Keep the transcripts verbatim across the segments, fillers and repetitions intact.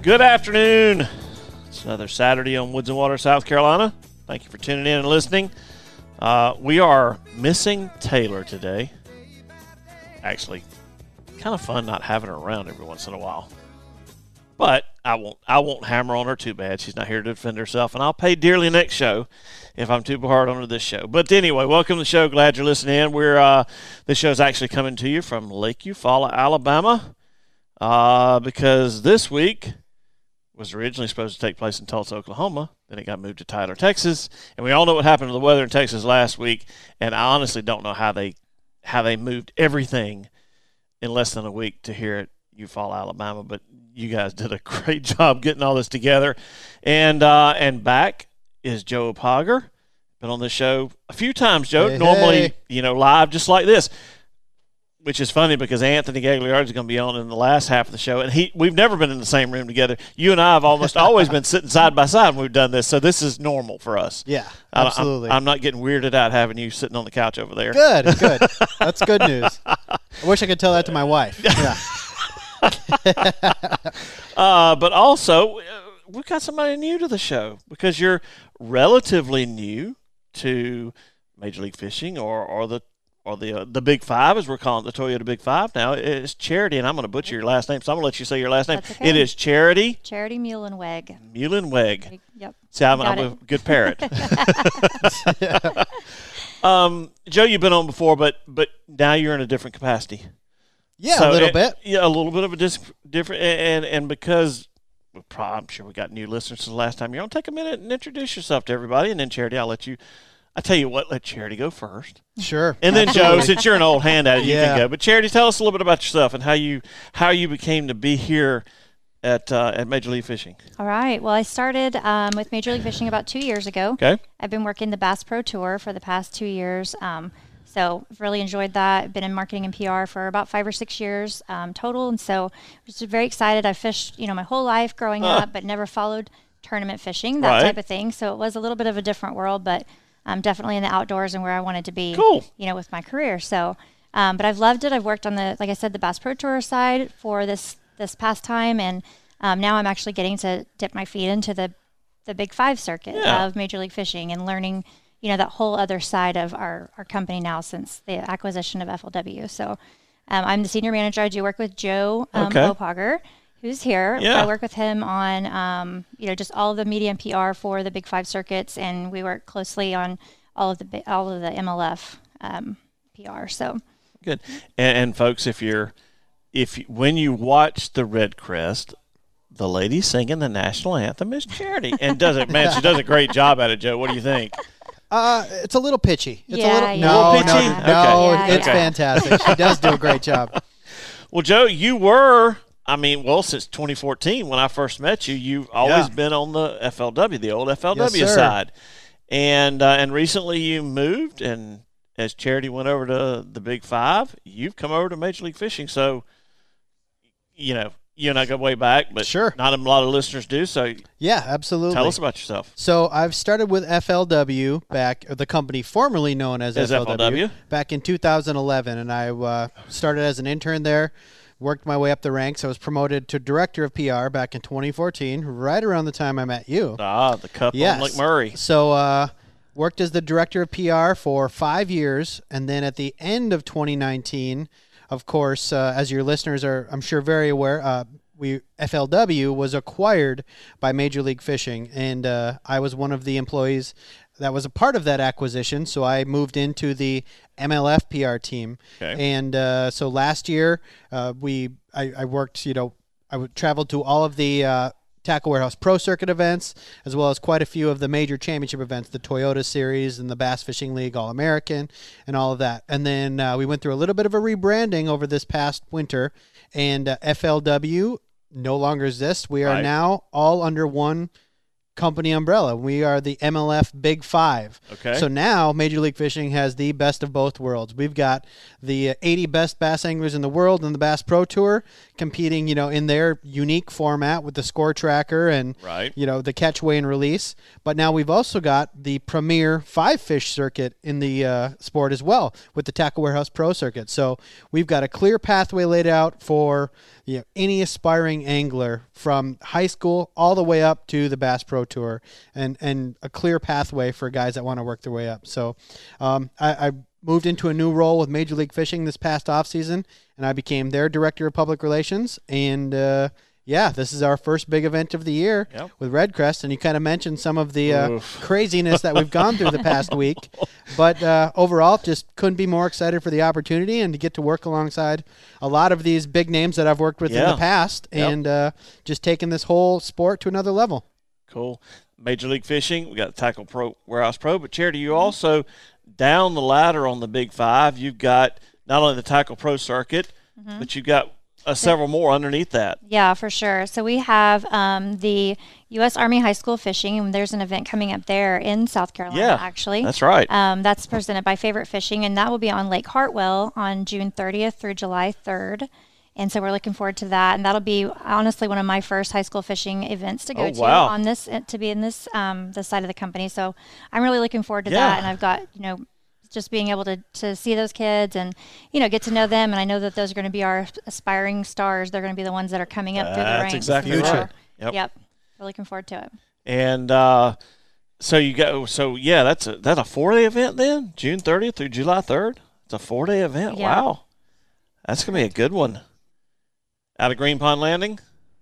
Good afternoon. It's another Saturday on Woods and Water, South Carolina. Thank you for tuning in and listening. Uh, we are missing Taylor today. Actually, kind of fun not having her around every once in a while. But I won't I won't hammer on her too bad. She's not here to defend herself, and I'll pay dearly next show if I'm too hard on her this show. But anyway, welcome to the show. Glad you're listening in. We're uh, this show's actually coming to you from Lake Eufaula, Alabama, uh, because this week was originally supposed to take place in Tulsa, Oklahoma. Then it got moved to Tyler, Texas, and we all know what happened to the weather in Texas last week. And I honestly don't know how they how they moved everything in less than a week to here at Eufaula, Alabama, but you guys did a great job getting all this together. And uh, and back is Joe Opogger. Been on this show a few times, Joe. Hey, Normally, hey. you know, live just like this, which is funny because Anthony Gagliardi is going to be on in the last half of the show. And he we've never been in the same room together. You and I have almost always been sitting side by side when we've done this, so this is normal for us. Yeah, I- I'm- absolutely. I'm, not getting weirded out having you sitting on the couch over there. good, good. That's good news. I wish I could tell that to my wife. Yeah. Uh, but also, uh, we've got somebody new to the show because you're relatively new to Major League Fishing or, or the or the uh, the Big Five, as we're calling it, the Toyota Big Five now. It's Charity, and I'm going to butcher your last name, so I'm going to let you say your last name. That's okay. It is Charity Charity Muhlenweg. Muhlenweg. Yep. See, I'm, Got I'm a it. good parrot. um, Joe, you've been on before, but but now you're in a different capacity. Yeah, So a little it- bit. Yeah, a little bit of a dis- different, and and because well, probably, I'm sure we got new listeners since the last time you're on. Take a minute and introduce yourself to everybody, and then Charity, I'll let you. I tell you what, let Charity go first, Sure. and then Joe, Absolutely. since you're an old hand at it, you Yeah. can go. But Charity, tell us a little bit about yourself and how you how you became to be here at uh, at Major League Fishing. All right. Well, I started um, with Major League Fishing about two years ago. Okay, I've been working the Bass Pro Tour for the past two years. Um, so I've really enjoyed that. I've been in marketing and P R for about five or six years um, total. And so I'm just very excited. I fished, you know, my whole life growing Uh. up, but never followed tournament fishing, that Right. type of thing. So it was a little bit of a different world, but um, definitely in the outdoors and where I wanted to be, Cool. you know, with my career. So, um, but I've loved it. I've worked on the, like I said, the Bass Pro Tour side for this, this past time. And um, now I'm actually getting to dip my feet into the, the Big Five circuit Yeah. of Major League Fishing and learning, you know, that whole other side of our, our company now since the acquisition of F L W. So um, I'm the senior manager. I do work with Joe um, Okay. Opogger, who's here. Yeah. I work with him on, um, you know, just all of the media and P R for the Big Five circuits, and we work closely on all of the bi- all of the M L F um, P R. So good. And, and folks, if you're if you, when you watch the Red Crest, the lady singing the national anthem is Charity, and does it, man, she does a great job at it. Joe, what do you think? Uh, it's a little pitchy. It's Yeah, a little yeah. no, Little pitchy? no, Okay. no. Yeah, It's yeah. fantastic. She does do a great job. Well, Joe, you were, I mean, well, since twenty fourteen when I first met you, you've always Yeah. been on the F L W, the old F L W Yes, sir. side. And uh, and recently you moved, and as Charity went over to the Big Five, you've come over to Major League Fishing. So, you know, you and I go way back, but Sure. not a lot of listeners do. So Yeah, absolutely. tell us about yourself. So I've started with F L W back, or the company formerly known as, As F L W, F L W. back in two thousand eleven, and I uh, started as an intern there, worked my way up the ranks. I was promoted to director of P R back in twenty fourteen, right around the time I met you. Ah, the cup Yes. on Lake Murray. So uh, worked as the director of P R for five years, and then at the end of twenty nineteen, of course, uh, as your listeners are, I'm sure, very aware, uh, we F L W was acquired by Major League Fishing, and uh, I was one of the employees that was a part of that acquisition. So I moved into the M L F P R team, Okay. and uh, so last year uh, we I, I worked, you know, I would traveled to all of the uh, Tackle Warehouse Pro Circuit events, as well as quite a few of the major championship events, the Toyota Series and the Bass Fishing League All-American and all of that. And then uh, we went through a little bit of a rebranding over this past winter, and uh, F L W no longer exists. We are Right. now all under one company umbrella. We are the M L F Big Five. Okay. So now Major League Fishing has the best of both worlds. We've got the eighty best bass anglers in the world in the Bass Pro Tour competing, you know, in their unique format with the score tracker and, right. you know, the catch, weigh, and release. But now we've also got the premier five fish circuit in the uh, sport as well with the Tackle Warehouse Pro Circuit. So we've got a clear pathway laid out for, you know, any aspiring angler from high school all the way up to the Bass Pro Tour, and, and a clear pathway for guys that want to work their way up. So um, I, I moved into a new role with Major League Fishing this past offseason, and I became their Director of Public Relations. And, uh, yeah, this is our first big event of the year yep. with Redcrest, and you kind of mentioned some of the uh, craziness that we've gone through the past week. But uh, overall, just couldn't be more excited for the opportunity and to get to work alongside a lot of these big names that I've worked with yeah. in the past, yep. and uh, just taking this whole sport to another level. Cool. Major League Fishing, we got the Tackle Pro Warehouse Pro, but Charity, you also down the ladder on the Big Five. You've got not only the Tackle Pro circuit, mm-hmm. but you've got uh, several more underneath that. Yeah, for sure. So we have um, the U S Army High School Fishing, and there's an event coming up there in South Carolina, yeah, actually. That's right. Um, that's presented by Favorite Fishing, and that will be on Lake Hartwell on June thirtieth through July third. And so we're looking forward to that. And that'll be honestly one of my first high school fishing events to go oh, to wow. on this, to be in this, um, this side of the company. So I'm really looking forward to yeah. that. And I've got, you know, just being able to, to see those kids and, you know, get to know them. And I know that those are going to be our aspiring stars. They're going to be the ones that are coming up uh, through the ranks. That's exactly so, right. Yep. yep. We're looking forward to it. And uh, so you go, so yeah, that's a, that's a four day event then? June thirtieth through July third? It's a four day event. Yeah. Wow. That's going to be a good one. Out of Green Pond Landing?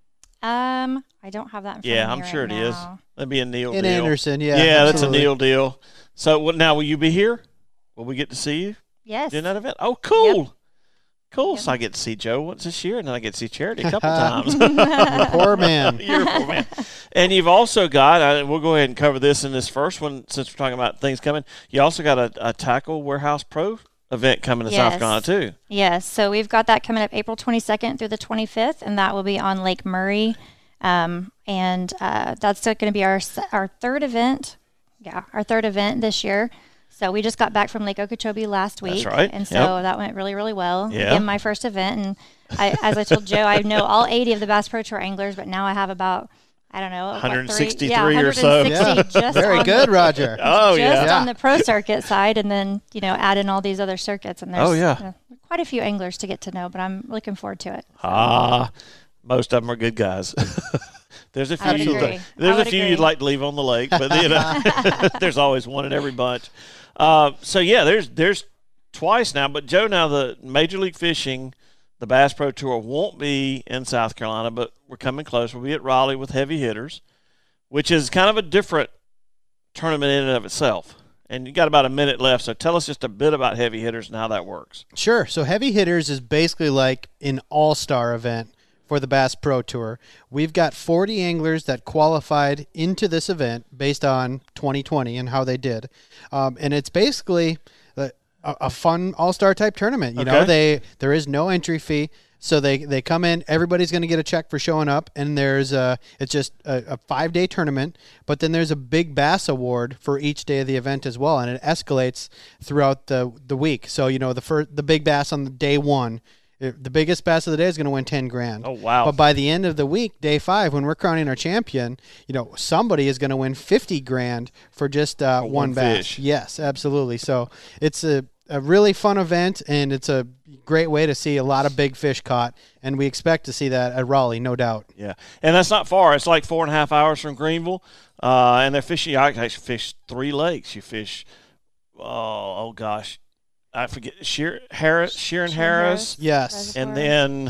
Um, I don't have that in front yeah, of me I'm right sure it now. is. That'd be a Neil In deal. Anderson, yeah. Yeah, that's a absolutely. Neil deal. So what, now, will you be here? Will we get to see you Yes. in that event? Oh, cool. Yep. Cool. Yep. So I get to see Joe once this year, and then I get to see Charity a couple times. Poor man. You're a poor man. And you've also got, uh, we'll go ahead and cover this in this first one since we're talking about things coming. You also got a, a Tackle Warehouse Pro event coming to Yes. South Carolina, too. Yes, so we've got that coming up April twenty-second through the twenty-fifth, and that will be on Lake Murray. Um, and uh, that's going to be our our third event. Yeah, our third event this year. So we just got back from Lake Okeechobee last week. That's right. And so Yep. that went really, really well. Yeah. Again, my first event. And I, as I told Joe, I know all eighty of the Bass Pro Tour anglers, but now I have about, I don't know, what, one hundred sixty-three three, yeah, or so. one hundred sixty Yeah. just Very on good, the, Roger. Oh, just yeah. on the pro circuit side, and then, you know, add in all these other circuits. And there's Oh, yeah. you know, quite a few anglers to get to know, but I'm looking forward to it. Ah, most of them are good guys. There's a few. I would you'd agree. like, there's I a would few agree. you'd like to leave on the lake, but you know, there's always one in every bunch. Uh, so yeah, there's there's twice now. But Joe, now the Major League Fishing, the Bass Pro Tour won't be in South Carolina, but we're coming close. We'll be at Raleigh with Heavy Hitters, which is kind of a different tournament in and of itself. And you got about a minute left, so tell us just a bit about Heavy Hitters and how that works. Sure. So Heavy Hitters is basically like an all-star event for the Bass Pro Tour. We've got forty anglers that qualified into this event based on twenty twenty and how they did. Um, and it's basically a, a fun all-star type tournament. You Okay. know, they there is no entry fee. So they, they come in, everybody's going to get a check for showing up, and there's a, it's just a, a five-day tournament, but then there's a big bass award for each day of the event as well, and it escalates throughout the the week. So, you know, the first, the big bass on the day one, the biggest bass of the day is going to win ten grand. Oh, wow. But by the end of the week, day five, when we're crowning our champion, you know, somebody is going to win fifty grand for just uh, For one, one bass. fish. Yes, absolutely. So it's a, a really fun event, and it's a great way to see a lot of big fish caught, and we expect to see that at Raleigh, no doubt. Yeah, and that's not far. It's like four and a half hours from Greenville, uh, and they're fishing. You actually fish three lakes. You fish, oh, oh gosh, I forget. Sheer Harris, Sheeran Harris, Yes. and then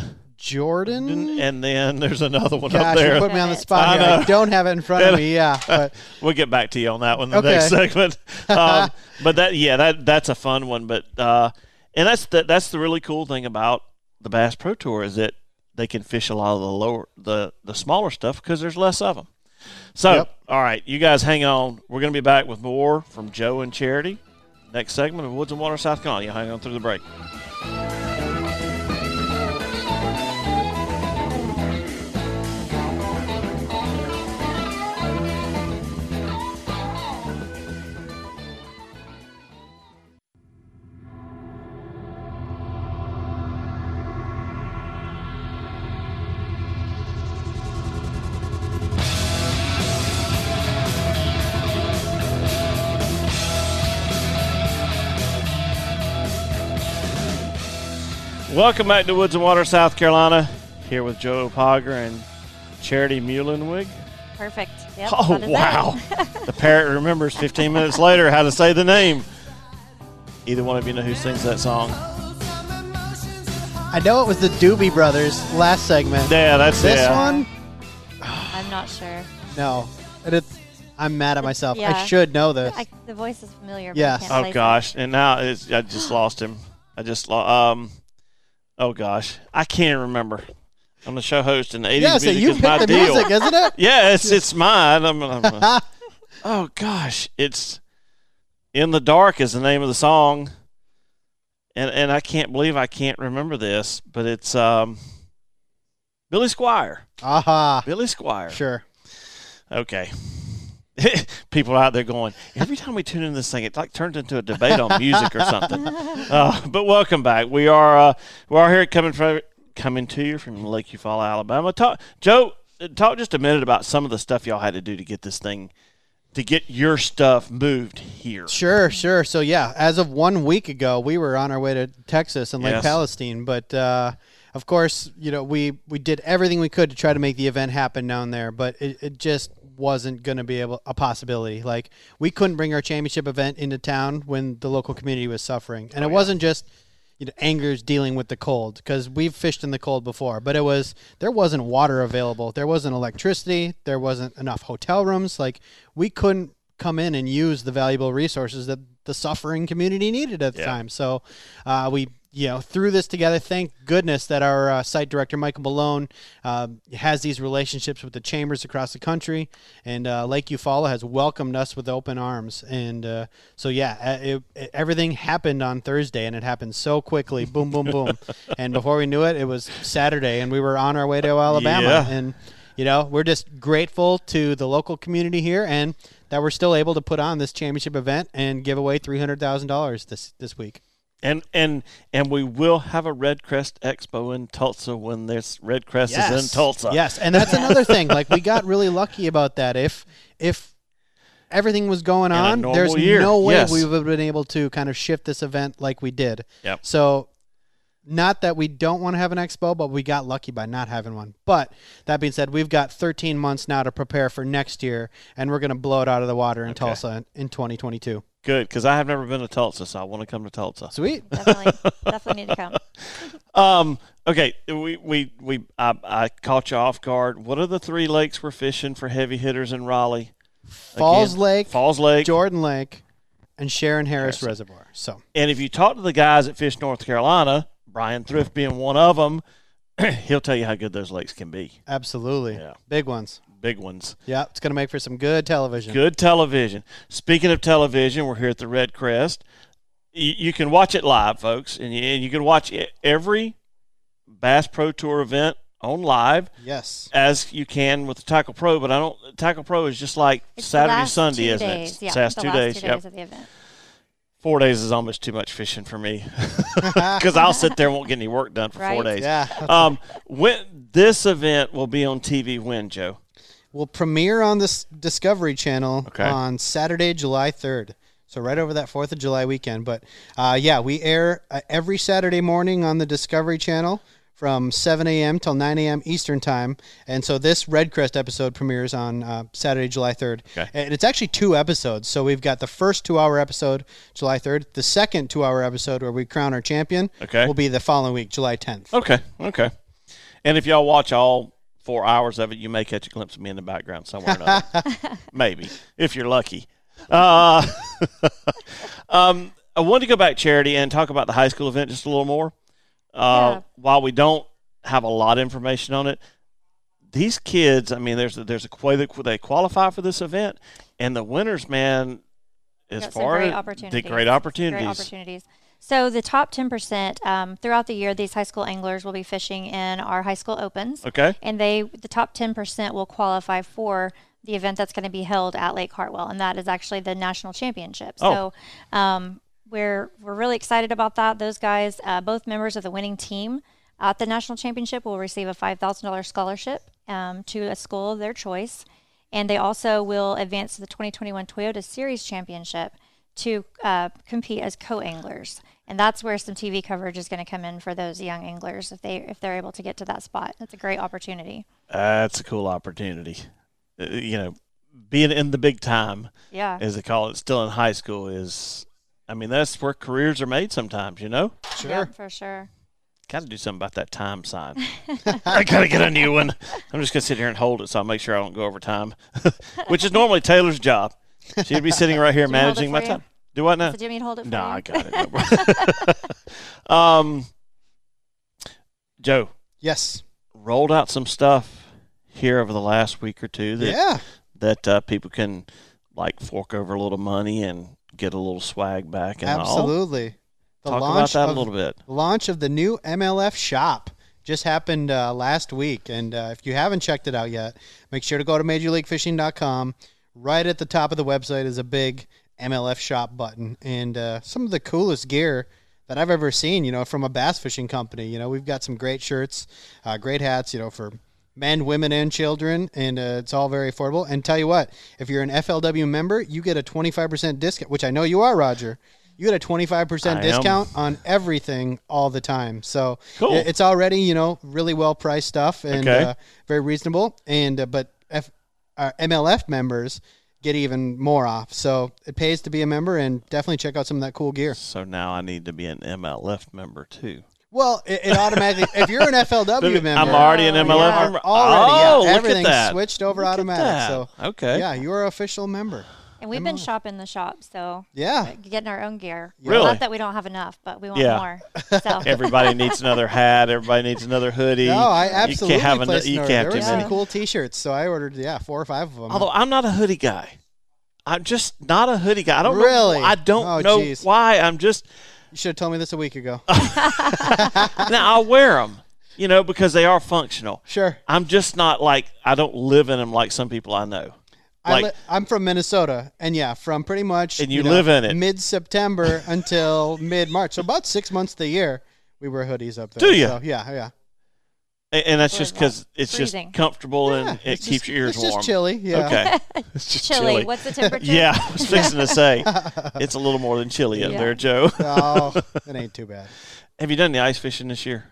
Jordan? and then there's another one Gosh, up you there. put me on the I spot here. I know. don't have it in front of me, yeah. But We'll get back to you on that one in the Okay. next segment. Um, but that, yeah, that that's a fun one. But uh, and that's the that's the really cool thing about the Bass Pro Tour is that they can fish a lot of the lower the the smaller stuff because there's less of them. So, Yep. all right, you guys hang on. We're going to be back with more from Joe and Charity. Next segment of Woods and Water, South Carolina. You hang on through the break. Welcome back to Woods and Water, South Carolina. Here with Joe Pogger and Charity Muhlenweg. Perfect. Yep, Oh, wow. The parrot remembers fifteen minutes later how to say the name. Either one of you know who sings that song? I know it was the Doobie Brothers last segment. Yeah, that's This yeah. one, I'm not sure. no. And it's, I'm mad at myself. Yeah. I should know this. I, the voice is familiar. But Yes. I can't Oh, place it. gosh. And now it's, I just lost him. I just lost. Um, oh, gosh. I can't remember. I'm the show host, and the eighties yeah, so music you is my picked the deal. music, isn't it? Yeah, it's it's mine. I'm, I'm, oh gosh, it's "In the Dark" is the name of the song, and and I can't believe I can't remember this, but it's um, Billy Squier. Aha. Billy Squier. Sure. Okay. People out there going, every time we tune in this thing, it like turns into a debate on music or something. Uh, but welcome back. We are uh, we are here coming from. Coming to you from Lake Eufaula, Alabama. Talk, Joe, talk just a minute about some of the stuff y'all had to do to get this thing, to get your stuff moved here. Sure, sure. So, yeah, as of one week ago, we were on our way to Texas and Lake Yes. Palestine. But, uh, of course, you know, we, we did everything we could to try to make the event happen down there, but it, it just wasn't going to be able a possibility. Like, we couldn't bring our championship event into town when the local community was suffering. And Oh, it yeah. wasn't just – you know, Angers dealing with the cold, because we've fished in the cold before, but it was there wasn't water available, there wasn't electricity, there wasn't enough hotel rooms. Like, we couldn't come in and use the valuable resources that the suffering community needed at the Yeah. time. So uh, we you know threw this together. Thank goodness that our uh, site director Michael Malone uh, has these relationships with the chambers across the country, and uh, Lake Eufaula has welcomed us with open arms. And uh, so yeah, uh, it, it, everything happened on Thursday, and it happened so quickly, boom, boom, boom. And before we knew it, it was Saturday, and we were on our way to Alabama. Yeah. And you know, we're just grateful to the local community here, and that we're still able to put on this championship event and give away three hundred thousand dollars this this week. And and and we will have a Red Crest Expo in Tulsa when this Red Crest is in Tulsa. Yes, and that's another thing. Like, we got really lucky about that. If if everything was going In a on, normal there's year, no way yes. we would have been able to kind of shift this event like we did. Yep. So, not that we don't want to have an expo, but we got lucky by not having one. But that being said, we've got thirteen months now to prepare for next year, and we're going to blow it out of the water in Okay. Tulsa in, in twenty twenty-two. Good, because I have never been to Tulsa, so I want to come to Tulsa. Sweet. Definitely, definitely need to come. Um. Okay. We we we. I, I caught you off guard. What are the three lakes we're fishing for heavy hitters in Raleigh? Falls Again, Lake, Falls Lake. Jordan Lake, and Sharon Harris Harrison. Reservoir. So And if you talk to the guys at Fish North Carolina, Brian Thrift being one of them, he'll tell you how good those lakes can be. absolutely, Yeah. big ones. Big ones. Yeah, it's going to make for some good television. Good television. Speaking of television, we're here at the Red Crest. You, you can watch it live, folks, and you, and you can watch e- every Bass Pro Tour event on live Yes. as you can with the Tackle Pro. But I don't. Tackle Pro is just like It's the Saturday, last Sunday, two isn't days. it? Yeah, It's last the two last days. two Yep. days of the event. Four days is almost too much fishing for me because I'll sit there and won't get any work done for four Right. days. Yeah. Um, when this event will be on T V when, Joe? Will premiere on this Discovery Channel Okay. on Saturday, July third. So right over that fourth of July weekend. But, uh, yeah, we air uh, every Saturday morning on the Discovery Channel from seven a.m. till nine a.m. Eastern Time. And so this Red Crest episode premieres on uh, Saturday, July third. Okay. And it's actually two episodes. So we've got the first two-hour episode, July third. The second two-hour episode where we crown our champion Okay. will be the following week, July tenth. Okay, okay. And if y'all watch all four hours of it, you may catch a glimpse of me in the background somewhere or another. Maybe, if you're lucky. Uh, um, I wanted to go back, Charity, and talk about the high school event just a little more. Uh, Yeah. While we don't have a lot of information on it, these kids, I mean, there's a, there's a way that they qualify for this event, and the winners, man, as Got some far great as the opportunities. great opportunities. Great opportunities. So the top ten percent um, throughout the year, these high school anglers will be fishing in our high school opens. Okay. And they, the top ten percent will qualify for the event that's going to be held at Lake Hartwell, and that is actually the national championship. Oh. So um, we're we're really excited about that. Those guys, uh, both members of the winning team at the national championship, will receive a five thousand dollars scholarship um, to a school of their choice, and they also will advance to the twenty twenty-one Toyota Series Championship to uh, compete as co-anglers. And that's where some T V coverage is going to come in for those young anglers if they if they're able to get to that spot. That's a great opportunity. That's a cool opportunity. Uh, you know, being in the big time, yeah, as they call it, still in high school is, I mean, that's where careers are made sometimes, you know? Sure. Yeah, for sure. Got to do something about that time sign. I got to get a new one. I'm just going to sit here and hold it so I'll make sure I don't go over time, which is normally Taylor's job. She'd be sitting right here managing my time. Do what now? So do you want me to hold it for no, you? I got it. um, Joe. Yes. Rolled out some stuff here over the last week or two that yeah. that uh, people can like fork over a little money and get a little swag back and Absolutely. all. Talk about that of, a little bit. The launch of the new M L F shop just happened uh, last week, and uh, if you haven't checked it out yet, make sure to go to major league fishing dot com. Right at the top of the website is a big M L F shop button, and uh, some of the coolest gear that I've ever seen, you know, from a bass fishing company. You know, we've got some great shirts, uh, great hats, you know, for men, women, and children, and uh, it's all very affordable. And tell you what, if you're an F L W member, you get a twenty-five percent discount, which I know you are, Roger. You get a twenty-five percent I discount am. on everything all the time. So Cool. it- it's already, you know, really well-priced stuff and Okay. uh, very reasonable. And uh, But F- uh, M L F members get even more off. So it pays to be a member, and definitely check out some of that cool gear. So now I need to be an M L F member too. Well, it, it automatically, if you're an F L W member, I'm already an M L F yeah. member. already, oh, yeah, look at everything's that. switched over Look at automatic. that. So okay. yeah, you're an official member. And we've been shopping the shop, so Yeah. getting our own gear. Really? Not that we don't have enough, but we want Yeah. more. So Everybody needs another hat. Everybody needs another hoodie. No, I You absolutely can't have an- placed an you order. can't There have were too some many. cool T-shirts, so I ordered yeah four or five of them. Although I'm not a hoodie guy. I'm just not a hoodie guy. I don't Really? know. I don't Oh, know geez. why. I'm just You should have told me this a week ago. now I'll wear them, you know, because they are functional. Sure. I'm just not like I don't live in them like some people I know. I Like li- I'm from Minnesota, and yeah, from pretty much And you know, live in it. mid-September until mid-March, so about six months of the year we wear hoodies up there. Do ya? So, yeah, yeah. and, and that's Or just what? because it's Freezing. just comfortable Yeah, and it it's keeps just- your ears it's warm. just chilly. Yeah. Okay. It's just chilly. chilly. What's the temperature? Yeah, I was fixing to say it's a little more than chilly up Yeah. there, Joe. Oh, it ain't too bad. Have you done the ice fishing this year?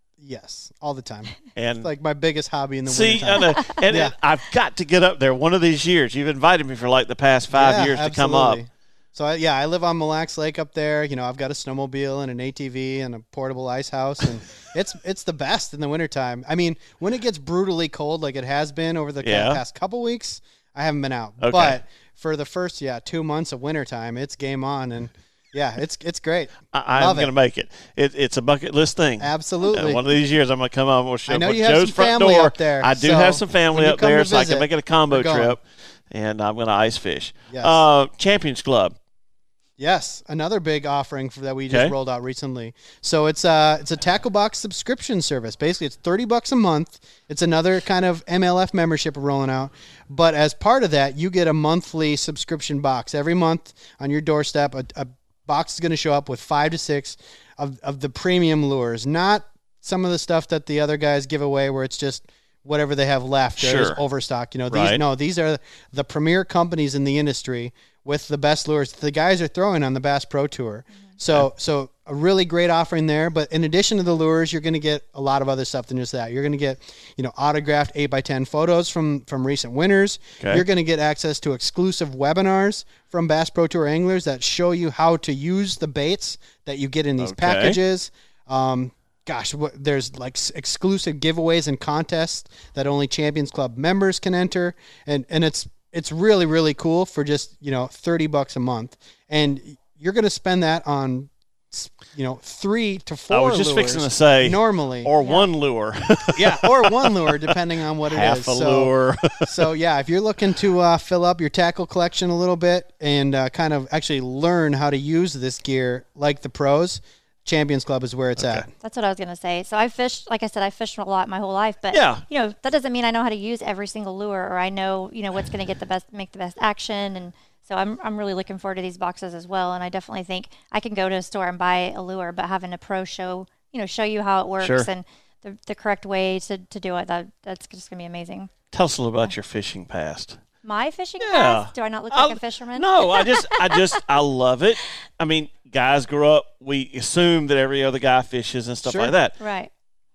Yes, all the time. And It's like my biggest hobby in the see, I wintertime. know, and Yeah. and I've got to get up there one of these years. You've invited me for like the past five Yeah, years to come up. absolutely. So I, yeah, I live on Mille Lacs Lake up there. You know, I've got a snowmobile and an A T V and a portable ice house, and it's it's the best in the wintertime. I mean, when it gets brutally cold like it has been over the Yeah. past couple weeks, I haven't been out. Okay. But for the first yeah two months of wintertime, it's game on, and yeah, it's it's great. I, I'm Love going to it. make it. it. It's a bucket list thing. Absolutely. And one of these years, I'm going to come up. We'll show I know up at you have Joe's some front family door. up there, I do so have some family when you up come there, to so I can visit, make it a combo we're going. trip. And I'm going to ice fish. Yes. Uh, Champions Club. Yes, another big offering for, that we just Okay. rolled out recently. So it's a it's a tackle box subscription service. Basically, it's thirty bucks a month. It's another kind of M L F membership we're rolling out. But as part of that, you get a monthly subscription box every month on your doorstep. A, a box is going to show up with five to six of of the premium lures, not some of the stuff that the other guys give away where it's just whatever they have left. There's Sure. overstock. You know, these Right. no, these are the premier companies in the industry with the best lures the guys are throwing on the Bass Pro Tour. So so a really great offering there. But in addition to the lures, you're going to get a lot of other stuff than just that. You're going to get, you know, autographed eight by ten photos from, from recent winners. Okay. You're going to get access to exclusive webinars from Bass Pro Tour anglers that show you how to use the baits that you get in these Okay. packages. Um, gosh, what, there's like s- exclusive giveaways and contests that only Champions Club members can enter. And, and it's, it's really, really cool for just, you know, thirty bucks a month. And you're going to spend that on, you know, three to four I was just lures fixing to say, normally. or one lure. yeah, or one lure, depending on what it Half is. a So- lure. so yeah, if you're looking to uh, fill up your tackle collection a little bit and uh, kind of actually learn how to use this gear like the pros, Champions Club is where it's Okay. at. That's what I was going to say. So I fished, like I said, I fished a lot my whole life, but Yeah. you know, that doesn't mean I know how to use every single lure or I know, you know, what's going to get the best, make the best action. And so I'm, I'm really looking forward to these boxes as well. And I definitely think I can go to a store and buy a lure, but having a pro show, you know, show you how it works Sure. and the, the correct way to, to do it, that that's just going to be amazing. Tell us a little about your fishing past. My fishing Yeah. past? Do I not look like I- a fisherman? No, I just, I just, I love it. I mean, guys grow up, we assume that every other guy fishes and stuff Sure. like that. Right.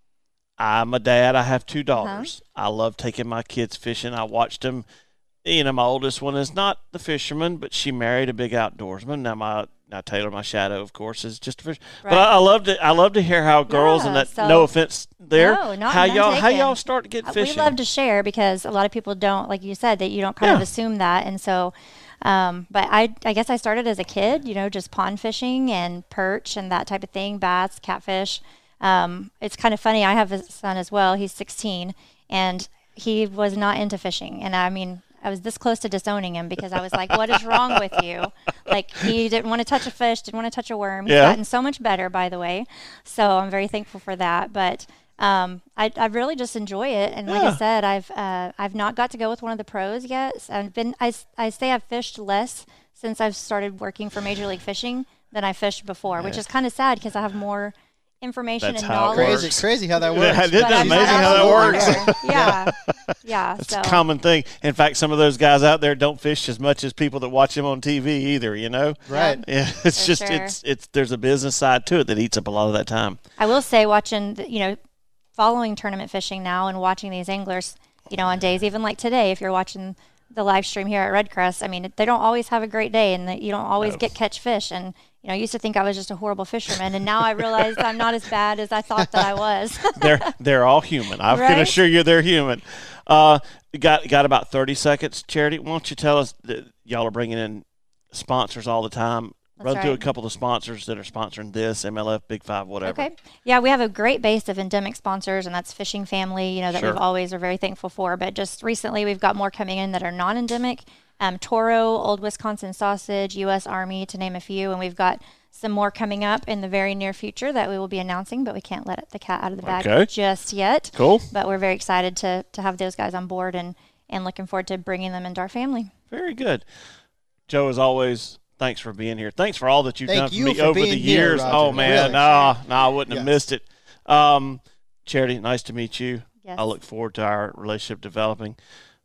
I'm a dad. I have two Uh-huh. daughters. I love taking my kids fishing. I watched them. You know, my oldest one is not the fisherman, but she married a big outdoorsman. Now my now Taylor, my shadow, of course, is just a fish. Right. But I, I love to I love to hear how girls and Yeah, that. so- no offense there. No, not- how none y'all how taken. y'all start to get Uh, fishing? We love to share because a lot of people don't, like you said, that you don't kind Yeah. of assume that. And so, um, but I, I guess I started as a kid, you know, just pond fishing and perch and that type of thing, bass, catfish. Um, it's kind of funny. I have a son as well. He's sixteen and he was not into fishing. And I mean, I was this close to disowning him because I was like, what is wrong with you? Like, he didn't want to touch a fish, didn't want to touch a worm. He's Yeah. gotten so much better, by the way. So I'm very thankful for that. But um, I, I really just enjoy it. And like Yeah. I said, I've uh, I've not got to go with one of the pros yet. So I've been I, I say I've fished less since I've started working for Major League Fishing than I fished before, which is kind of sad because I have more information That's and how it knowledge. works. Crazy, crazy how that Yeah, works. it is but I'm amazing not how that out works. there. Yeah, yeah. It's so a common thing. In fact, some of those guys out there don't fish as much as people that watch them on T V either. You know, Right. yeah, it's For just sure. it's it's there's a business side to it that eats up a lot of that time. I will say, watching, the, you know, following tournament fishing now and watching these anglers, you know, on days even like today, if you're watching the live stream here at Red Crest, I mean, they don't always have a great day, and that you don't always No. get catch fish. And you know, I used to think I was just a horrible fisherman, and now I realize I'm not as bad as I thought that I was. they're they're all human. I can Right? assure you, they're human. Uh, got got about thirty seconds, Charity. Why don't you tell us that y'all are bringing in sponsors all the time? That's Run through a right. couple of sponsors that are sponsoring this, M L F, Big Five, whatever. Okay. Yeah, we have a great base of endemic sponsors, and that's Fishing Family, you know, that Sure. we've always are very thankful for. But just recently, we've got more coming in that are non-endemic. Um, Toro, Old Wisconsin Sausage, U S Army, to name a few. And we've got some more coming up in the very near future that we will be announcing, but we can't let the cat out of the bag Okay. just yet. Cool. But we're very excited to, to have those guys on board and, and looking forward to bringing them into our family. Very good. Joe, as always, thanks for being here. Thanks for all that you've Thank done for you me for over being the here, years. Roger. Oh, man. Really. No, no, I wouldn't Yes. have missed it. Um, Charity, nice to meet you. Yes. I look forward to our relationship developing.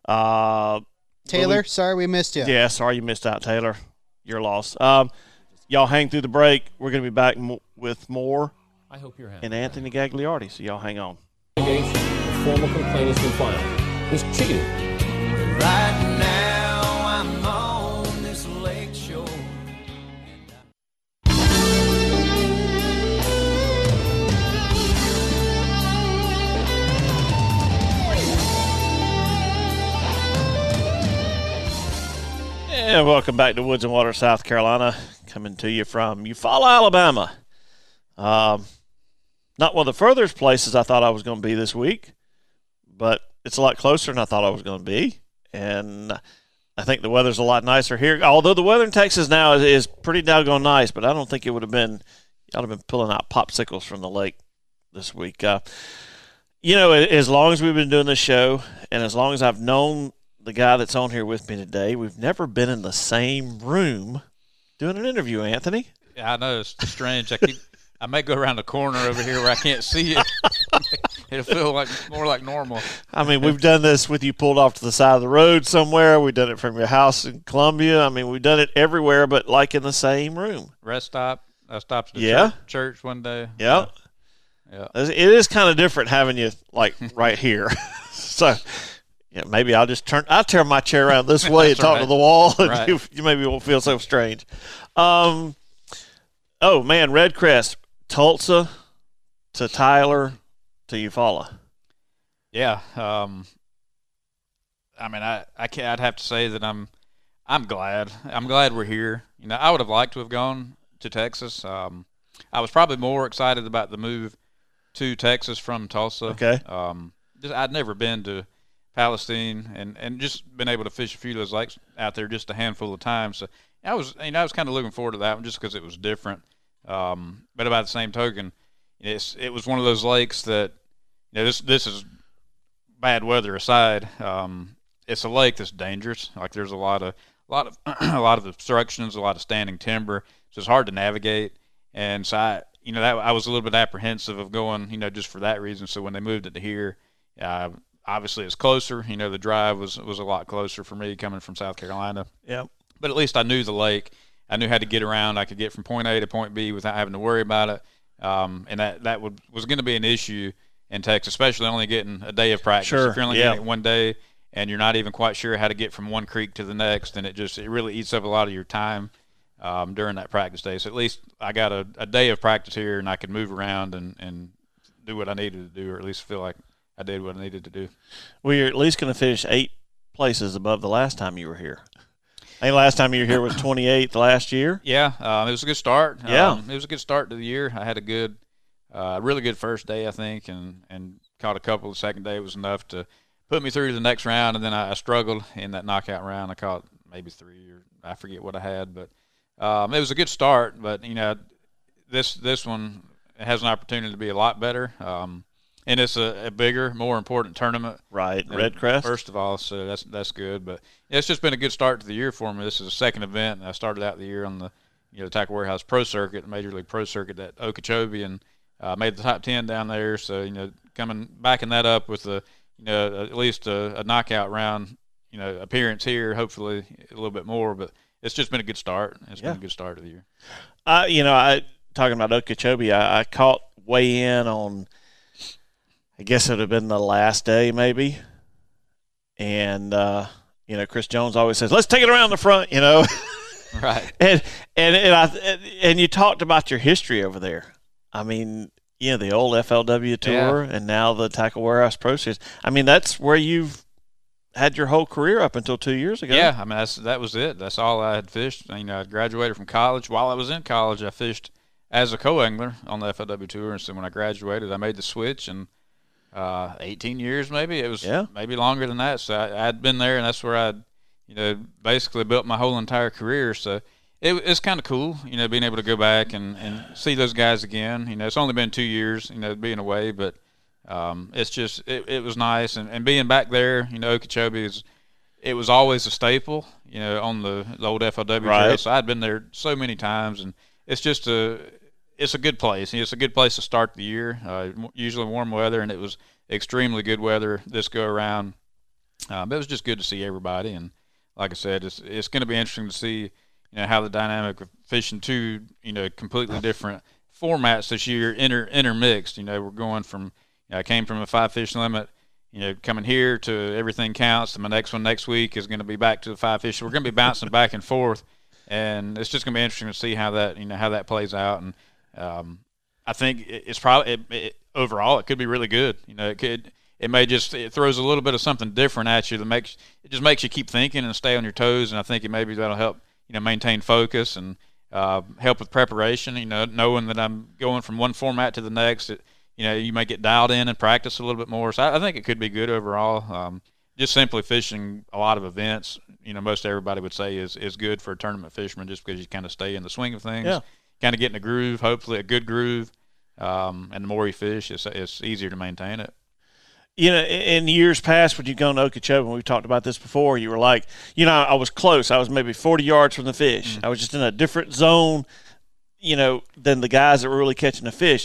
Uh, Taylor, sorry we missed you. Yeah, sorry you missed out, Taylor. Your loss. Um, y'all hang through the break. We're going to be back mo- with more I hope you're happy. and Anthony Gagliardi, so y'all hang on. Investigation. A formal complaint has been filed. He's cheating. Right now I'm on this lake shore. And welcome back to Woods and Water, South Carolina. Coming to you from Eufaula, Alabama. Um, not one of the furthest places I thought I was going to be this week, but it's a lot closer than I thought I was going to be. And I think the weather's a lot nicer here. Although the weather in Texas now is, is pretty doggone nice, but I don't think it would have been, I'd have been pulling out popsicles from the lake this week. Uh, you know, as long as we've been doing this show, and as long as I've known the guy that's on here with me today, we've never been in the same room doing an interview, Anthony. Yeah, I know it's strange. I keep, I may go around the corner over here where I can't see it. It'll feel like more like normal. I mean, we've done this with you pulled off to the side of the road somewhere. We've done it from your house in Columbia. I mean, we've done it everywhere, but like in the same room. Rest stop. I stopped at the Yeah. church, church one day. Yeah. Yeah. It is kind of different having you like right here. So, yeah, maybe I'll just turn, I'll turn my chair around this way and That's talk right. to the wall, and Right. you, you maybe won't feel so strange. Um, oh man, Red Crest, Tulsa to Tyler to Eufaula. Yeah. Um, I mean, I, I can't, I'd have to say that I'm, I'm glad. I'm glad we're here. You know, I would have liked to have gone to Texas. Um, I was probably more excited about the move to Texas from Tulsa. Okay. Um, just, I'd never been to Palestine and, and just been able to fish a few of those lakes out there just a handful of times. So I was, you know, I was kind of looking forward to that one just because it was different. Um, but by the same token, it's, it was one of those lakes that, you know, this, this is bad weather aside. Um, it's a lake that's dangerous. Like there's a lot of, a lot of, a lot of obstructions, a lot of standing timber. So it's hard to navigate. And so I, you know, that I was a little bit apprehensive of going, you know, just for that reason. So when they moved it to here, uh, obviously it's closer. You know, the drive was was a lot closer for me coming from South Carolina. Yeah. But at least I knew the lake. I knew how to get around. I could get from point A to point B without having to worry about it. Um, and that that would, was going to be an issue in Texas, especially only getting a day of practice. Sure. If you're only Yeah. getting it one day and you're not even quite sure how to get from one creek to the next, and it just it really eats up a lot of your time um, during that practice day. So at least I got a, a day of practice here, and I could move around and, and do what I needed to do, or at least feel like I did what I needed to do. Well, you're at least going to finish eight places above the last time you were here. I think last time you were here was twenty-eighth last year. Yeah, um, it was a good start. Yeah. Um, it was a good start to the year. I had a good, uh, really good first day, I think, and, and caught a couple. The second day was enough to put me through to the next round, and then I, I struggled in that knockout round. I caught maybe three, or I forget what I had, but um, it was a good start. But, you know, this this one has an opportunity to be a lot better. Um, and it's a, a bigger, more important tournament. Right, than- Red Crest. First of all, so that's that's good. But it's just been a good start to the year for me. This is the second event, and I started out the year on the you know the Tackle Warehouse Pro Circuit, Major League Pro Circuit at Okeechobee, and uh, made the top ten down there. So you know, coming backing that up with a you know at least a, a knockout round, you know, appearance here, hopefully a little bit more. But it's just been a good start. It's Yeah. been a good start of the year. I, you know, I talking about Okeechobee, I, I caught way in on. I guess it would have been the last day, maybe. And uh, you know, Chris Jones always says, "Let's take it around the front," you know. Right. and and and, I, and you talked about your history over there. I mean, you know, the old F L W tour, Yeah. and now the Tackle Warehouse Pro Series. I mean, that's where you've had your whole career up until two years ago. Yeah, I mean that's that was it. That's all I had fished. You know, I graduated from college. While I was in college, I fished as a co-angler on the F L W tour, and so when I graduated, I made the switch, and uh, eighteen years maybe it was, Yeah. maybe longer than that. So I, I'd been there, and that's where I'd you know basically built my whole entire career. So it, it's kind of cool, you know, being able to go back and, and see those guys again. You know, it's only been two years, you know, being away, but um, it's just it, it was nice, and, and being back there, you know, Okeechobee is. It was always a staple, you know, on the, the old F L W Right. trail. So I'd been there so many times, and it's just a, it's a good place. It's a good place to start the year. Uh, usually warm weather, and it was extremely good weather this go around. Um, but it was just good to see everybody, and like I said, it's it's going to be interesting to see, you know, how the dynamic of fishing two, you know, completely different formats this year inter intermixed. You know, we're going from, you know, I came from a five fish limit. You know, coming here to everything counts, and my next one next week is going to be back to the five fish. So we're going to be bouncing back and forth, and it's just going to be interesting to see how that you know how that plays out. And um, I think it- it's probably it, it, overall it could be really good. You know, it could it may just it throws a little bit of something different at you that makes it just makes you keep thinking and stay on your toes. And I think it maybe that'll help you know maintain focus and uh, help with preparation. You know, knowing that I'm going from one format to the next. It, You know, you may get dialed in and practice a little bit more. So I, I think it could be good overall. Um, just simply fishing a lot of events, you know, most everybody would say is, is good for a tournament fisherman just because you kind of stay in the swing of things, Yeah. kind of get in a groove, hopefully a good groove. Um, and the more you fish, it's, it's easier to maintain it. You know, in in years past, when you go to Okeechobee, and we've talked about this before, you were like, you know, I was close. I was maybe forty yards from the fish. Mm-hmm. I was just in a different zone, you know, than the guys that were really catching the fish.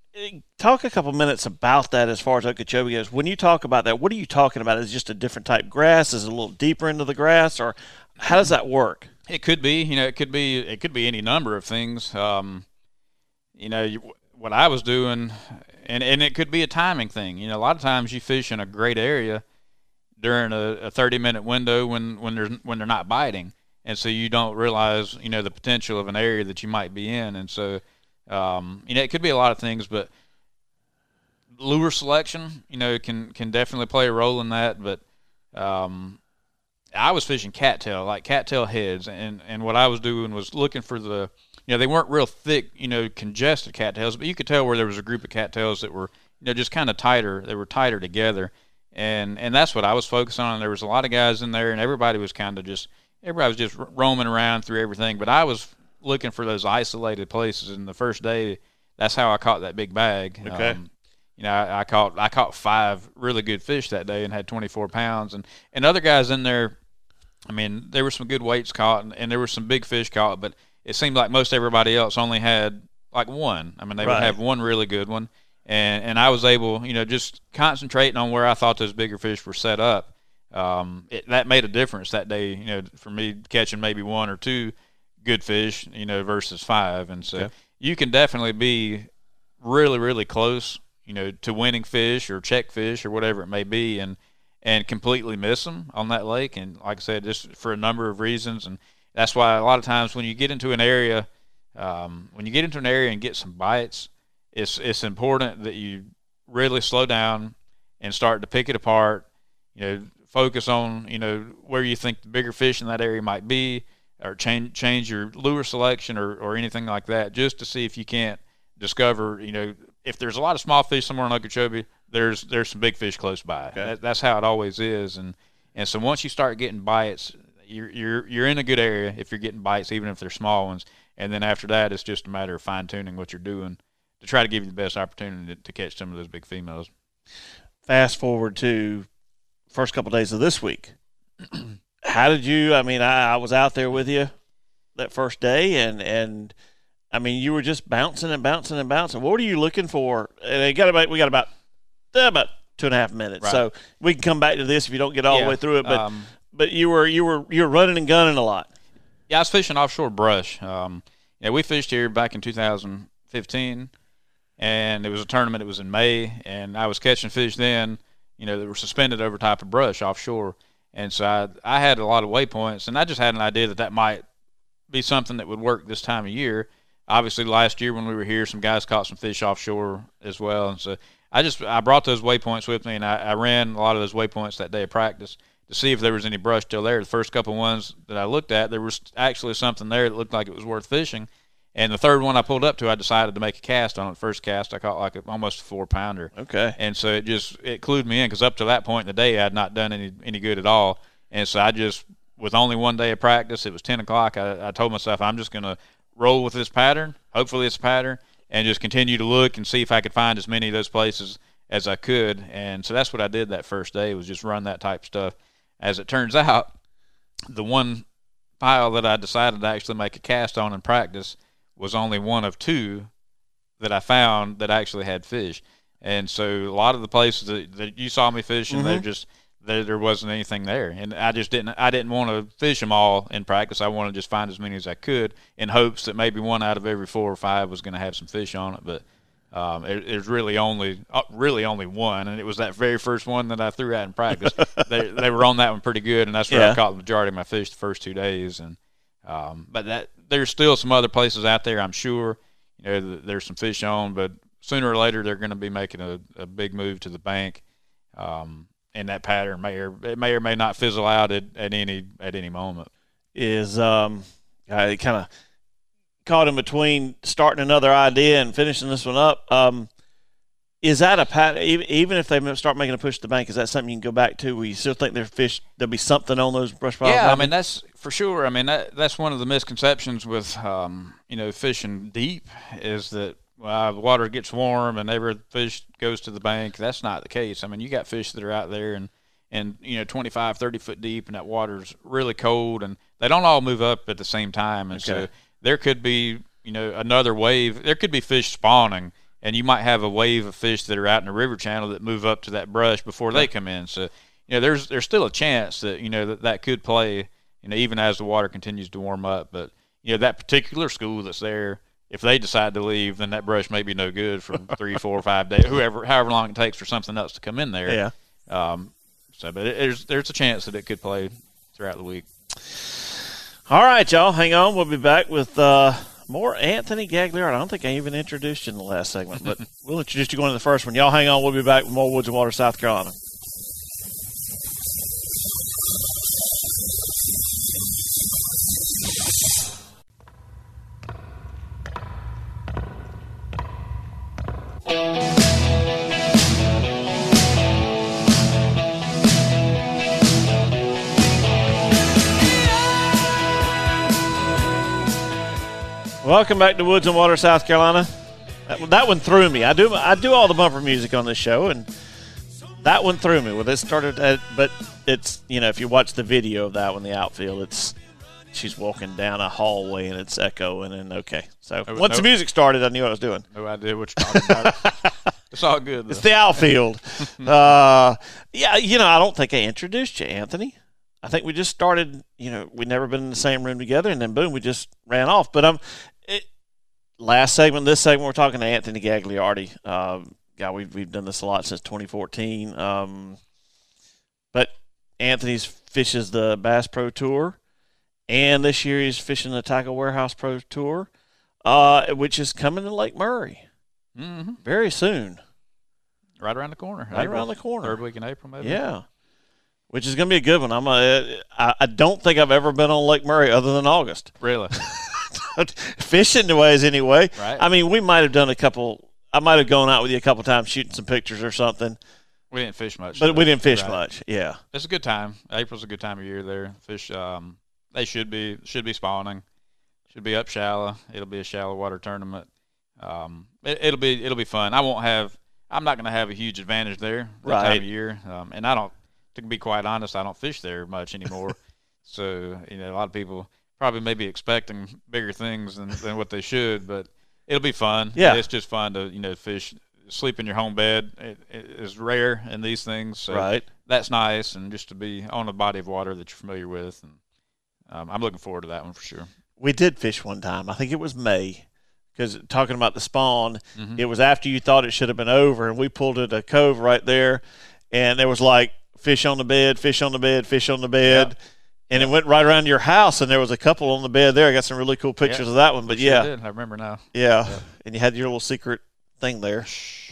Talk a couple minutes about that as far as Okeechobee goes. When you talk about that, what are you talking about? Is it just a different type of grass? Is it a little deeper into the grass? Or how does that work? It could be, you know, it could be, it could be any number of things. Um, you know, you, what I was doing, and, and it could be a timing thing. You know, a lot of times you fish in a great area during a, a thirty minute window when, when there's, when they're not biting. And so you don't realize, you know, the potential of an area that you might be in. And so, um, you know, it could be a lot of things, but lure selection, you know, can, can definitely play a role in that. But, um, I was fishing cattail, like cattail heads, and, and what I was doing was looking for the, you know, they weren't real thick, you know, congested cattails, but you could tell where there was a group of cattails that were, you know, just kind of tighter. They were tighter together, and and that's what I was focusing on. There was a lot of guys in there, and everybody was kind of just, everybody was just roaming around through everything, but I was looking for those isolated places. And the first day, that's how I caught that big bag. Okay. Um, You know, I, I caught I caught five really good fish that day and had twenty-four pounds. And, and other guys in there, I mean, there were some good weights caught, and, and there were some big fish caught, but it seemed like most everybody else only had like one. I mean, they Right. would have one really good one, and and I was able, you know, just concentrating on where I thought those bigger fish were set up. Um, it, that made a difference that day, you know, for me catching maybe one or two good fish, you know, versus five. And so Okay. you can definitely be really, really close, you know, to winning fish or check fish or whatever it may be, and and completely miss them on that lake. And like I said, just for a number of reasons. And that's why a lot of times when you get into an area, um, when you get into an area and get some bites, it's it's important that you really slow down and start to pick it apart. You know, focus on, you know, where you think the bigger fish in that area might be, or change change your lure selection or, or anything like that, just to see if you can't discover, you know, if there's a lot of small fish somewhere in Okeechobee, there's there's some big fish close by. Okay. That, that's how it always is. And and so once you start getting bites, you're you're you're in a good area if you're getting bites, even if they're small ones. And then after that, it's just a matter of fine tuning what you're doing to try to give you the best opportunity to, to catch some of those big females. Fast forward to first couple days of this week. How did you? I mean, I, I was out there with you that first day, and and I mean, you were just bouncing and bouncing and bouncing. What are you looking for? And it got about we got about uh, about two and a half minutes, Right. so we can come back to this if you don't get all Yeah, the way through it. But um, but you were you were you were running and gunning a lot. Yeah, I was fishing offshore brush. Um, yeah, we fished here back in two thousand fifteen, and it was a tournament. It was in May, and I was catching fish then, you know, that were suspended over top of brush offshore. And so I, I had a lot of waypoints, and I just had an idea that that might be something that would work this time of year. Obviously, last year when we were here, some guys caught some fish offshore as well. And so I just I brought those waypoints with me, and I, I ran a lot of those waypoints that day of practice to see if there was any brush still there. The first couple ones that I looked at, there was actually something there that looked like it was worth fishing. And the third one I pulled up to, I decided to make a cast on it. First cast, I caught like a, almost a four pounder. Okay. And so it just it clued me in, because up to that point in the day, I had not done any any good at all. And so I just, with only one day of practice, it was ten o'clock. I, I told myself I'm just going to roll with this pattern. Hopefully it's a pattern, and just continue to look and see if I could find as many of those places as I could. And so that's what I did that first day, was just run that type of stuff. As it turns out, the one pile that I decided to actually make a cast on in practice was only one of two that I found that actually had fish. And so a lot of the places that, that you saw me fishing, Mm-hmm. they're just there, there wasn't anything there. And I just didn't I didn't want to fish them all in practice. I wanted to just find as many as I could, in hopes that maybe one out of every four or five was going to have some fish on it. But um, it, it was really only uh, really only one, and it was that very first one that I threw out in practice. they they were on that one pretty good, and that's where Yeah. I caught the majority of my fish the first two days. And um, but that there's still some other places out there, I'm sure. You know, th- there's some fish on, but sooner or later they're going to be making a, a big move to the bank, um, and that pattern may or it may or may not fizzle out at, at any at any moment. Is um, I kind of caught in between starting another idea and finishing this one up. Um, is that a pattern? Even, even if they start making a push to the bank, is that something you can go back to where you still think there's fish? There'll be something on those brush piles? Yeah, I maybe? mean that's for sure. I mean that that's one of the misconceptions with um, you know fishing deep, is that well, the water gets warm and every fish goes to the bank. That's not the case. I mean, you got fish that are out there and and you know twenty-five, thirty foot deep, and that water's really cold, and they don't all move up at the same time. And Okay. so there could be you know another wave. There could be fish spawning, and you might have a wave of fish that are out in the river channel that move up to that brush before they come in. So, you know, there's there's still a chance that, you know, that, that could play, you know, even as the water continues to warm up. But, you know, that particular school that's there, if they decide to leave, then that brush may be no good for three, four, five days, whoever, however long it takes for something else to come in there. Yeah. Um, so, but it, there's there's a chance that it could play throughout the week. All right, y'all. Hang on. We'll be back with uh, more Anthony Gagliardi. I don't think I even introduced you in the last segment, but we'll introduce you going to the first one. Y'all hang on. We'll be back with more Woods and Water, South Carolina. Welcome back to Woods and Water, South Carolina. That, that one threw me. I do I do all the bumper music on this show, and that one threw me. Well, it started at, but it's, you know, if you watch the video of that one, the outfield, it's she's walking down a hallway and it's echoing, and okay. So No- once no- the music started, I knew what I was doing. No idea what you're talking about. It's all good. Though. It's the outfield. uh, yeah, you know, I don't think I introduced you, Anthony. I think we just started, you know, we'd never been in the same room together, and then boom, we just ran off. But um, it, last segment, this segment, we're talking to Anthony Gagliardi. Uh, God, we've, we've done this a lot since twenty fourteen. Um, but Anthony's fishes the Bass Pro Tour, and this year he's fishing the Tackle Warehouse Pro Tour, uh, which is coming to Lake Murray mm-hmm. very soon. Right around the corner. Right April, around the corner. Third week in April, maybe. Yeah, which is going to be a good one. I'm a, I, I don't think I've ever been on Lake Murray other than August. Really? Fishing the ways anyway. Right. I mean, we might have done a couple. I might have gone out with you a couple times shooting some pictures or something. We didn't fish much. But so we didn't fish right. much. Yeah. It's a good time. April's a good time of year there. Fish, um, they should be should be spawning. Should be up shallow. It'll be a shallow water tournament. Um, it, it'll be it'll be fun. I won't have. I'm not going to have a huge advantage there that Right. time of year. Um, and I don't. To be quite honest, I don't fish there much anymore. So you know, a lot of people probably maybe expecting bigger things than, than what they should. But it'll be fun. Yeah. It's just fun to you know fish. Sleep in your home bed it, it is rare in these things. So Right. That's nice, and just to be on a body of water that you're familiar with. And um, I'm looking forward to that one for sure. We did fish one time. I think it was May. Because talking about the spawn, Mm-hmm. it was after you thought it should have been over, and we pulled at a cove right there, and there was like fish on the bed, fish on the bed, fish on the bed. Yep. And it went right around your house, and there was a couple on the bed there. I got some really cool pictures Yep. of that one. But Sure yeah, did. I remember now. yeah. Yep. And you had your little secret thing there.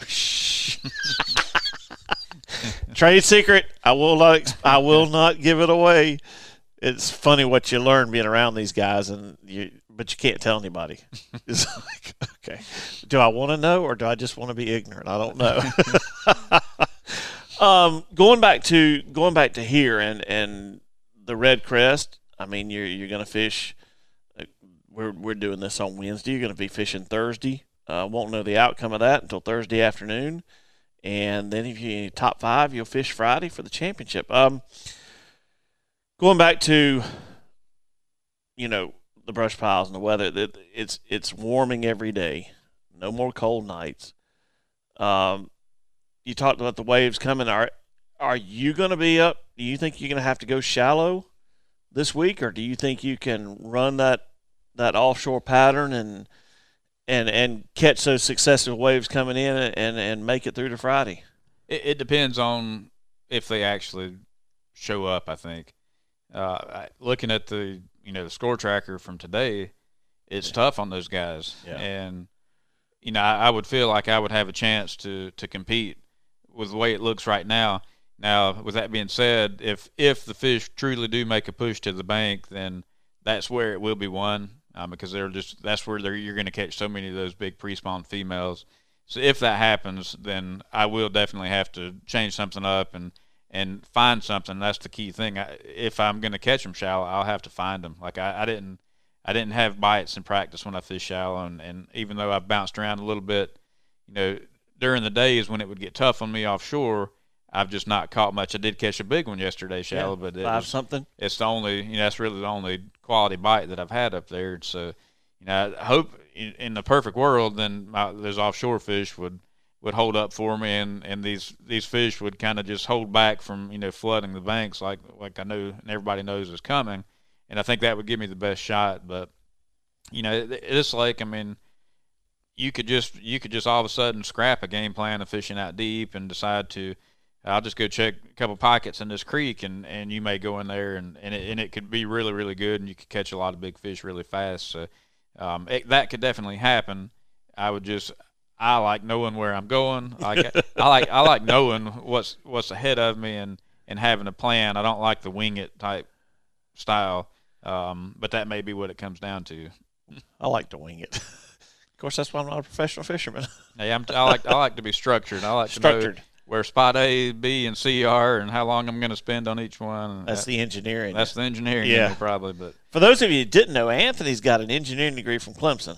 Trade secret. I will not. ex- I will not give it away. It's funny what you learn being around these guys, and you, but you can't tell anybody. It's like, okay, do I want to know, or do I just want to be ignorant? I don't know. um, going back to going back to here and and the Red Crest. I mean, you're you're gonna fish. uh, We're we're doing this on Wednesday. You're gonna be fishing Thursday. Uh, won't know the outcome of that until Thursday afternoon. And then if you top five, you'll fish Friday for the championship. Um, going back to, you know, the brush piles and the weather, that it's it's warming every day. No more cold nights. Um, you talked about the waves coming. Are are you going to be up? Do you think you're going to have to go shallow this week, or do you think you can run that that offshore pattern and and and catch those successive waves coming in and and make it through to Friday? It, it depends on if they actually show up. I think uh, I- looking at the you know the score tracker from today, it's tough on those guys. Yeah. And you know I, I would feel like I would have a chance to to compete with the way it looks right now. Now, with that being said, if if the fish truly do make a push to the bank, then that's where it will be won. Um, because they're just that's where they're, you're going to catch so many of those big pre-spawn females. So if that happens, then I will definitely have to change something up and and find something. That's the key thing. I, if I'm going to catch them shallow, I'll have to find them. Like I, I didn't I didn't have bites in practice when I fished shallow, and, and even though I bounced around a little bit, you know, during the days when it would get tough on me offshore, I've just not caught much. I did catch a big one yesterday shallow, Yeah, but it five was, something. it's the only, you know, that's really the only quality bite that I've had up there. So, you know, I hope in, in the perfect world, then my, those offshore fish would, would hold up for me, and, and these these fish would kind of just hold back from, you know, flooding the banks like like I know and everybody knows is coming. And I think that would give me the best shot. But, you know, it, it's like, I mean, you could just you could just all of a sudden scrap a game plan of fishing out deep and decide to, I'll just go check a couple pockets in this creek, and, and you may go in there, and, and, it, and it could be really, really good, and you could catch a lot of big fish really fast. So um, it, that could definitely happen. I would just I like knowing where I'm going. Like I like I like knowing what's what's ahead of me and, and having a plan. I don't like the wing it type style, um, but that may be what it comes down to. I like to wing it. Of course, that's why I'm not a professional fisherman. Hey, I'm, I like I like to be structured. I like to Structured. know where spot A, B, and C are, and how long I'm going to spend on each one. That's that, the engineering. that's the engineering, in Yeah. me probably. But For those of you who didn't know, Anthony's got an engineering degree from Clemson.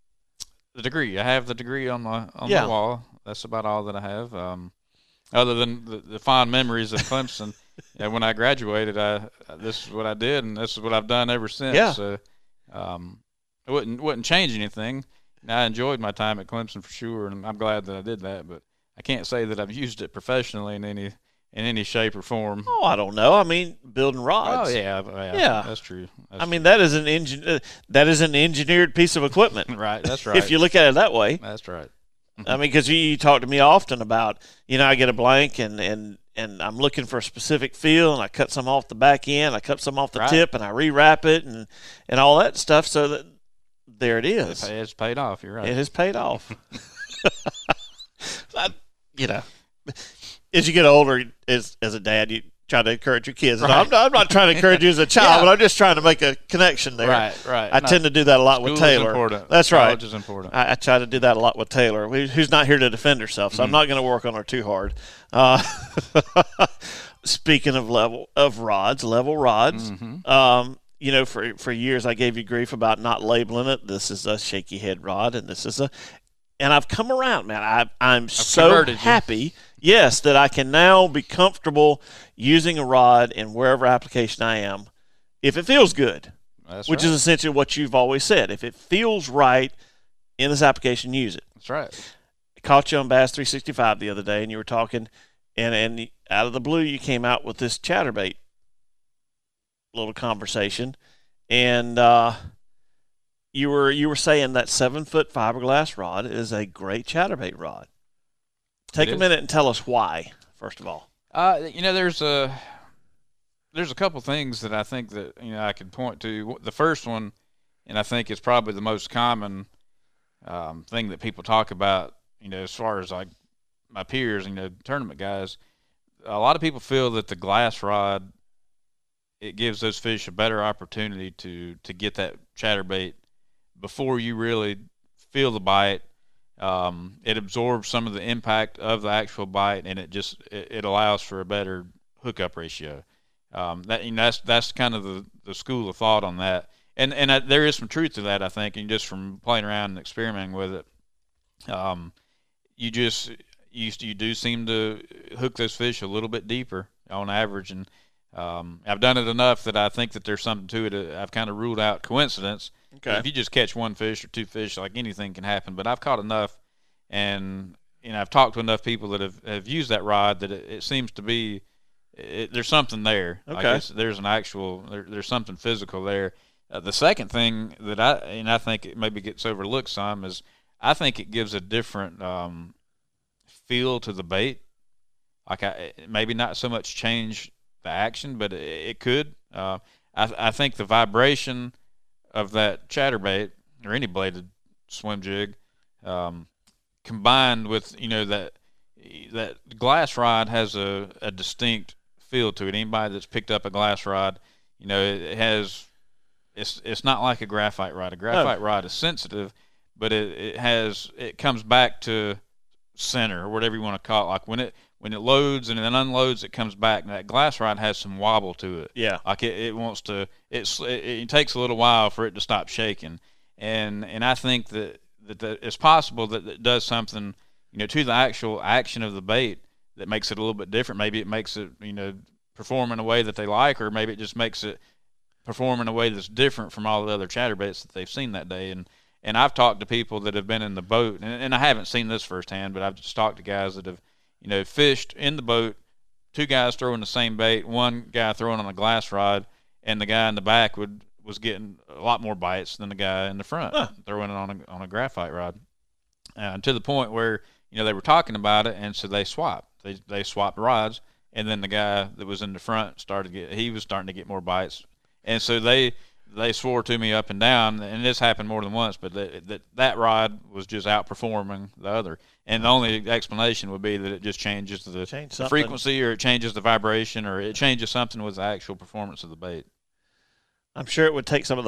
the degree, I have the degree on the on Yeah. the wall. That's about all that I have. Um, other than the, the fond memories of Clemson, yeah, when I graduated, I this is what I did, and this is what I've done ever since. Yeah. So, um, it wouldn't wouldn't change anything. I enjoyed my time at Clemson for sure, and I'm glad that I did that. But I can't say that I've used it professionally in any in any shape or form. Oh, I don't know. I mean, building rods. Oh yeah, yeah, Yeah. that's true. That's I mean, that is an engine. Uh, that is an engineered piece of equipment. true. right. That's right. If you look at it that way. that's right. I mean, because you, you talk to me often about, you know, I get a blank and, and, and I'm looking for a specific feel, and I cut some off the back end, I cut some off the Right. tip, and I rewrap it and, and all that stuff. So that there it is. It's, it's paid off. You're right. It has paid off. I, you know, as you get older, as as a dad, you try to encourage your kids. And Right. I'm, not, I'm not trying to encourage you as a child, Yeah. but I'm just trying to make a connection there. Right, right. I No, tend to do that a lot with school is Taylor. important. That's right. College is important. I, I try to do that a lot with Taylor, who- who's not here to defend herself, so I'm not going to work on her too hard. Uh, speaking of level of rods, level rods. Um, you know, for for years I gave you grief about not labeling it. This is a shaky head rod, and this is a. And I've come around, man. I, I'm so converted you. happy, yes, that I can now be comfortable using a rod in wherever application I am, if it feels good. That's Which right. is essentially what you've always said. If it feels right in this application, use it. That's right. I caught you on Bass three sixty-five the other day, and you were talking, and, and out of the blue, you came out with this chatterbait little conversation, and uh, you were you were saying that seven-foot fiberglass rod is a great chatterbait rod. Take It a is. minute and tell us why, first of all. Uh, you know, there's a there's a couple things that I think that you know I could point to. The first one, and I think it's probably the most common um, thing that people talk about. You know, as far as like my peers, you know, tournament guys, a lot of people feel that the glass rod it gives those fish a better opportunity to to get that chatterbait before you really feel the bite. Um, it absorbs some of the impact of the actual bite, and it just it, it allows for a better hookup ratio. Um, that you know, that's that's kind of the, the school of thought on that, and and I, there is some truth to that, I think, and just from playing around and experimenting with it, um, you just you you do seem to hook those fish a little bit deeper on average, and um, I've done it enough that I think that there's something to it. I've kind of ruled out coincidence. Okay. If you just catch one fish or two fish, like anything can happen. But I've caught enough, and you know I've talked to enough people that have, have used that rod that it, it seems to be it, there's something there. Like Okay. it's, there's an actual there, there's something physical there. Uh, the second thing that I and I think it maybe gets overlooked some is I think it gives a different um, feel to the bait. Like I maybe not so much change the action, but it, it could. Uh, I I think the vibration of that chatterbait or any bladed swim jig, um, combined with you know that that glass rod has a, a distinct feel to it. Anybody that's picked up a glass rod, you know, it, it has it's it's not like a graphite rod. A graphite rod is sensitive, but it, it has it comes back to center or whatever you want to call it. Like when it when it loads and then unloads, it comes back. And that glass rod has some wobble to it. Yeah. Like it, it wants to. It's it, it takes a little while for it to stop shaking, and and I think that that, that it's possible that it does something, you know, to the actual action of the bait that makes it a little bit different. Maybe it makes it, you know, perform in a way that they like, or maybe it just makes it perform in a way that's different from all the other chatterbaits that they've seen that day. And and I've talked to people that have been in the boat, and, and I haven't seen this firsthand, but I've just talked to guys that have, you know, fished in the boat, two guys throwing the same bait, one guy throwing on a glass rod, and the guy in the back would was getting a lot more bites than the guy in the front Huh. throwing it on a on a graphite rod, uh, to the point where you know they were talking about it, and so they swapped. They they swapped rods, and then the guy that was in the front started to get he was starting to get more bites, and so they they swore to me up and down, and this happened more than once, but that that, that rod was just outperforming the other. And the only explanation would be that it just changes the, Change the something. frequency, or it changes the vibration, or it changes something with the actual performance of the bait. I'm sure it would take some of the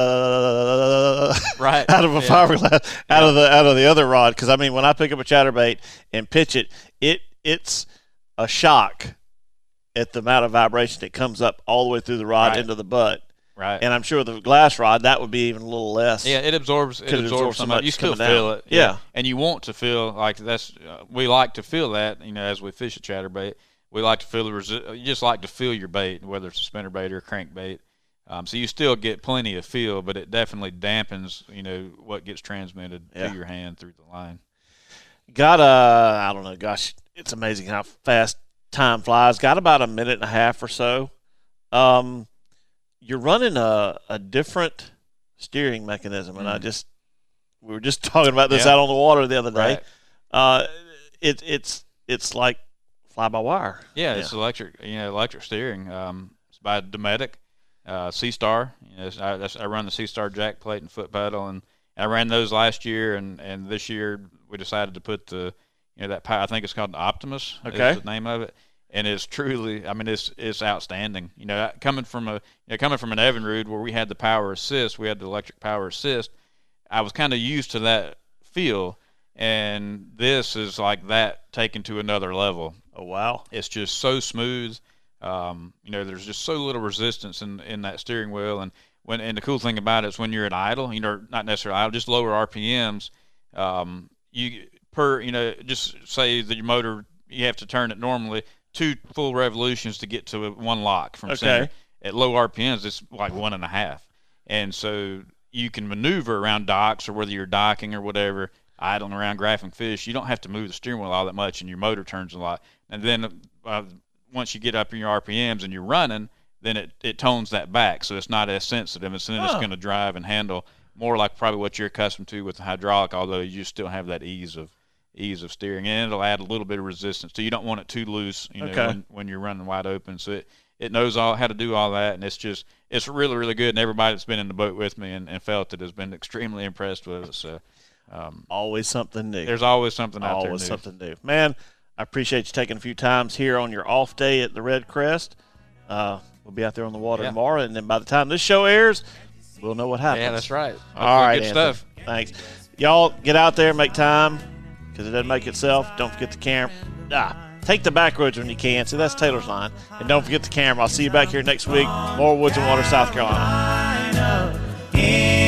uh, Right. out of a Yeah. fiberglass, out of the out of the other rod. Because I mean, when I pick up a chatterbait and pitch it, it it's a shock at the amount of vibration that comes up all the way through the rod Right. into the butt. Right. And I'm sure with the glass rod that would be even a little less. Yeah, it absorbs. It Could absorbs absorb so some. of it. much You still coming feel down. it. Yeah. and you want to feel like that's. Uh, we like to feel that. You know, as we fish a chatterbait, we like to feel the. Resi- you just like to feel your bait, whether it's a spinnerbait or a crankbait. Um, so you still get plenty of feel, but it definitely dampens. You know what gets transmitted Yeah. to your hand through the line. Got a, I don't know, gosh, it's amazing how fast time flies. Got about a minute and a half or so. Um, you're running a, a different steering mechanism, and mm. I just, we were just talking about this yeah. out on the water the other day. Right. Uh, it, it's it's like fly by wire. Yeah, yeah, it's electric, you know, electric steering. Um, it's by Dometic, uh, Seastar. You know, I, that's, I run the Seastar jack plate and foot pedal, and I ran those last year, and, and this year we decided to put the, you know, that power, I think it's called the Optimus. Okay. Is the name of it. And it's truly, I mean, it's it's outstanding. You know, coming from a, you know, coming from an Evinrude where we had the power assist, we had the electric power assist. I was kind of used to that feel, and this is like that taken to another level. Oh wow! It's just so smooth. Um, you know, there's just so little resistance in in that steering wheel, and when and the cool thing about it is when you're at idle, you know, not necessarily idle, just lower R P Ms. Um, you per, you know, just say that your motor, you have to turn it normally two full revolutions to get to one lock from okay. center. At low R P Ms, it's like one and a half. And so you can maneuver around docks, or whether you're docking or whatever, idling around graphing fish. You don't have to move the steering wheel all that much, and your motor turns a lot. And then uh, once you get up in your R P Ms and you're running, then it, it tones that back, so it's not as sensitive. And so then oh. it's going to drive and handle more like probably what you're accustomed to with the hydraulic, although you still have that ease of ease of steering, and it'll add a little bit of resistance. So you don't want it too loose, you know, okay. when, when you're running wide open. So it, it knows all how to do all that, and it's just it's really really good. And everybody that's been in the boat with me and, and felt it has been extremely impressed with it. So um, always something new. There's always something out always there. Always something new, man. I appreciate you taking a few times here on your off day at the Red Crest. Uh, we'll be out there on the water yeah. tomorrow, and then by the time this show airs, we'll know what happens. Yeah, that's right. All right, good stuff. Thanks, y'all. Get out there, make time. Because it doesn't make itself. Don't forget the camera. Ah, take the back roads when you can. See, that's Taylor's line. And don't forget the camera. I'll see you back here next week. More Woods and Water, South Carolina.